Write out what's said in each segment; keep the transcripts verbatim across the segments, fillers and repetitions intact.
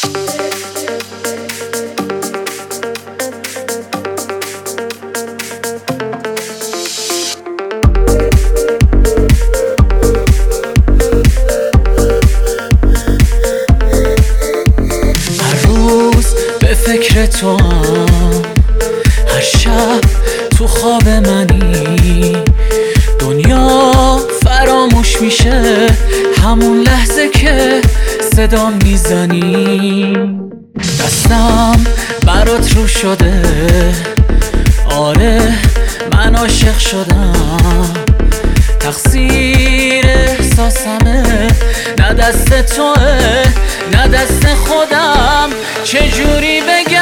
فکر تو هم هر شب تو خواب منی، دنیا فراموش میشه همون لحظه که صدا میزنی. دستم برات رو شده، آره من عاشق شدم، تقصیر احساسمه نه دست توه نه دست خودم، چجوری بگم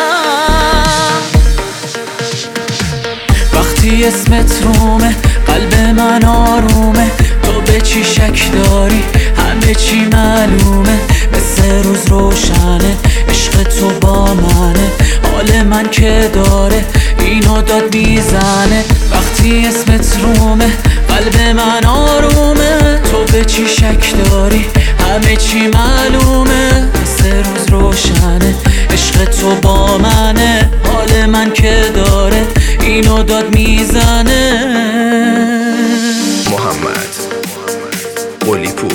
وقتی اسمت رومه قلب من آرومه، تو به چی شک داری همه چی معلومه، مثل روز روشنه عشق تو با منه، حال من که داره اینو داد میزنه. وقتی اسمت رومه قلب من آرومه، تو به چی شک داری همه چی معلومه، مثل روز روشنه عشق تو با منه، حال من که داره اینو داد میزنه. محمد قلی پور.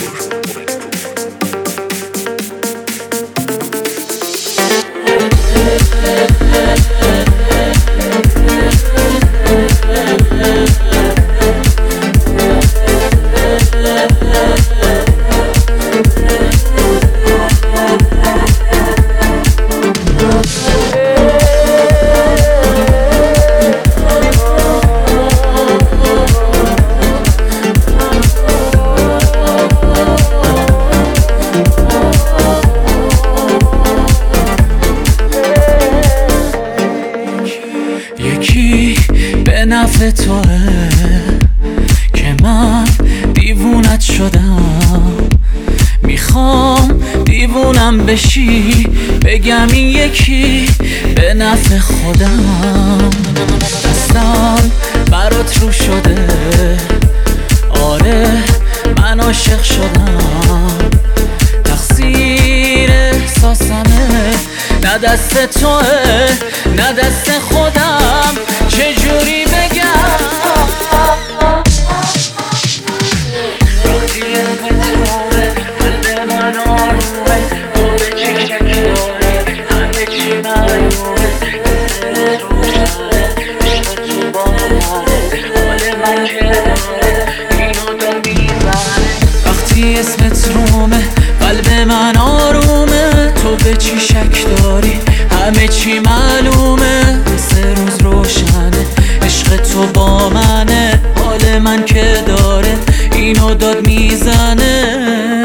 یکی به نفع توه که من دیوونت شدم، میخوام دیوونم بشی بگم این یکی به نفع خودم. دستم برات رو شده، آره من عاشق شدم، تقصیر احساسمه نه دست توه نه دست خودم، چجوری بگم وقتی اسمت رومه قلب من آرومه، تو به چی شک داری همه چی معلومه، مثل روشنه عشق تو با منه، حال من که داره اینو داد میزنه. وقتی اسمت رومه قلب من آرومه، تو به چی شک داری همه چی معلومه، مثل روز روشنه عشق تو با منه، حال من که داره اینو داد میزنه.